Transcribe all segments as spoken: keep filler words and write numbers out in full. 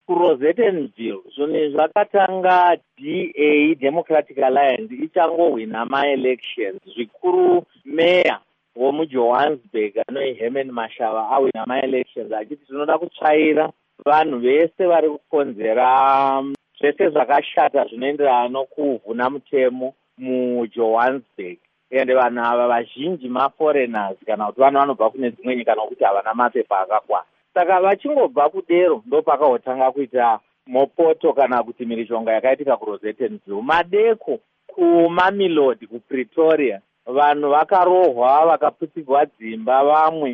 kuRosettenville zvone zvakatanga D A Democratic Alliance ichangohwina ma-elections zvikuru meya womuJohannesburg anoi Herman Mashava awina ma-elections achiti tinoda kutsvaira vanhu vese vari kukonzera zvese zvakashata zvinoenderana nokuvhuna mutemo muJohannesburg. Ende vanhu ava vazhinji maforeigners kana kuti vanhu vanobva kune dzimwe nyika nokuti havana mapepa akakwana. Saka vachingobva kudero ndo pakahotanga kuita mopoto kana kuti mhirizhonga yakaitika kuRosettenville. Madeko kuMamelodi kuPretoria vanhu vakarohwa vakaputsigwa dzimba, vamwe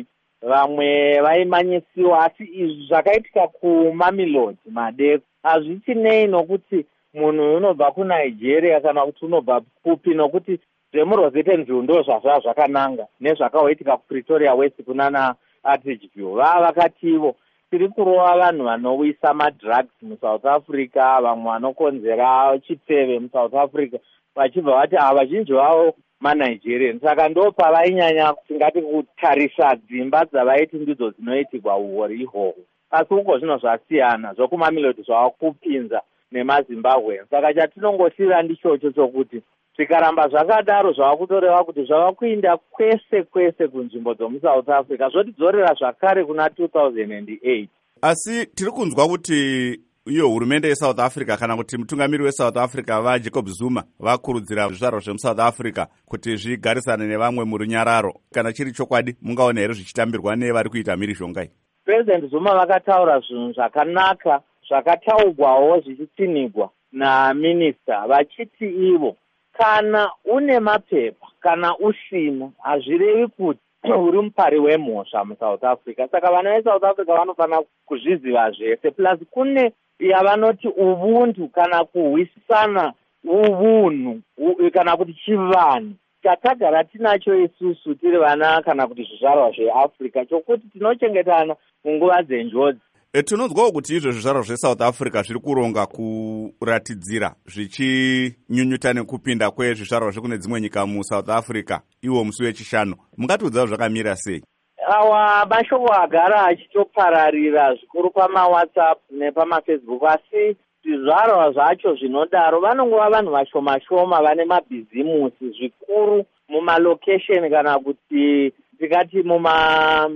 vamwe vaimanyisiwa. Asi izvi zvakaitika kuMamelodi madeko hazvichinei nokuti munhu unobva kuNigeria kana kuti unobva kupi, nokuti zvemuRosettenville ndo zvazva zvakananga nezvakahoitika kuPretoria West kunana Atteridgeville. Vava vakativo tiri kurova vanhu vanowisa madrugs muSouth Africa, vamwe vanokonzera chiteve muSouth Africa, vachibva vati ava vazhinji vavo maNigerian. Saka ndo pavainyanya tingati kutarisa dzimba dzavaiti ndidzo dzinoitirwa uhori ihwohwo. Asi uko zvino zvasiyana, zvokuMamelodi zvava kupinza nemaZimbabwe. Saka chatinongosira ndichocho chokuti zvikaramba zvakadaro zvava kutoreva kuti zvava kuinda kwese kwese kunzvimbo dzomuSouth Africa zvotidzorera zvakare kuna two thousand eight. Asi tiri kunzwa kuti iyo hurumende yeSouth Africa kana kuti mutungamiri weSouth Africa vaJacob Zuma vakurudzira zvizvarwa zvemuSouth Africa kuti zvigarisane nevamwe murunyararo. Kana chiri chokwadi mungaona here zvichitambirwa nevari kuita mhirizhonga iyi? President Zuma vakataura zvinhu zvakanaka zvakataurwawo zvichitsinigwa naminista vachiti ivo kana une mapepa kana usina hazvirevi kuti uri mupari wemhosva muSouth Africa. Saka vana veSouth Africa vanofanira kuzviziva zvese. Plus kune yavanoti ubuntu kana kuhwisana ubunhu kana kuti chivanhu chatagara tinacho isusu tiri vana kana kuti zvizvarwa zveAfrica chokuti tinochengetana munguva dzenjodzi. E, tinonzwawo kuti izvo zvizvarwa zveSouth Africa zviri kuronga kuratidzira zvichinyunyuta nekupinda kwezvizvarwa zvekune dzimwe nyika muSouth Africa iwo musi wechishanu. Mungatiudzawo zvakamira sei? Awa mashoko agara achitopararira zvikuru pamaWhatsApp nepamafacebook, asi zvizvarwa zvacho zvinodaro vanongova vanhu vashoma shoma vane mabhizimusi zvikuru mumalocation kana kuti tikati muma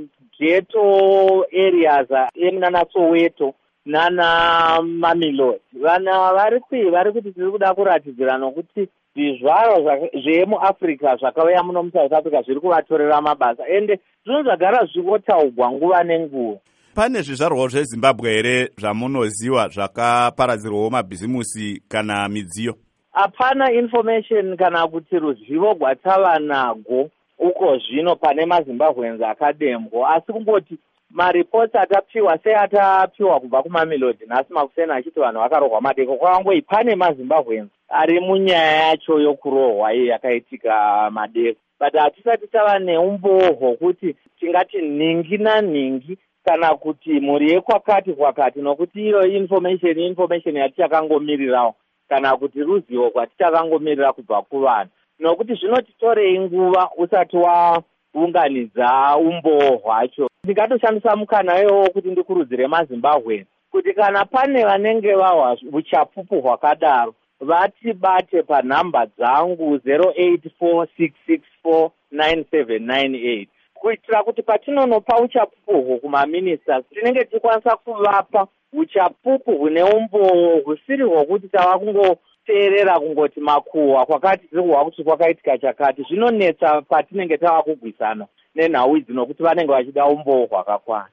ghetto areas emunana Soweto nana Mamelodi. Vana vari kui vari kuti tiri kuda kuratidzira nokuti zvizvarwa zvemuAfrica zvakauya muno muSouth Africa zviri kuvatorera mabasa ende zvinhu zvagara zvigotaurwa nguva nenguva. Pane zvizvarwawo zveZimbabwe here zvamunoziva zvakaparadzirwawo mabhizimusi kana midziyo? Hapana information kana kuti ruzivo rwatava nago uko zvino pane maZimbabweans akadembo, asi kungoti maripoti atapiwa sei atapiwa kubva kuMamelodi nhasi makuseni achiti vanhu vakarohwa madeko kwangoi pane maZimbabweans ari munyaya yacho yokurohwa iyi yakaitika madeko. But hatisati tava neumboho kuti tingati nhingi nanhingi kana kuti mhuri yekwakati kwakati, nokuti iyo information information yatichakangomirirawo kana kuti ruzivo rwatichakangomirira kubva kuvanhu, nokuti zvinotitorei nguva usati waunganidza umboho hwacho. Ndingatoshandisa mukana iwowo kuti ndikurudzire maZimbabwe kuti kana pane vanenge vahwa uchapupu hwakadaro vatibate panhamba dzangu zero eight four six six four nine seven nine eight kuitira kuti patinonopa uchapupu hwo kumaministers tinenge tichikwanisa kuvapa uchapupu hune umboho husiri hwokuti tava kungoteerera kungoti makuhwa kwakati tiri kuhwa kuti kwakaitika chakati. Zvinonetsa patinenge tava kugwisana nenhau idzi nokuti vanenge vachida umboho hwakakwana.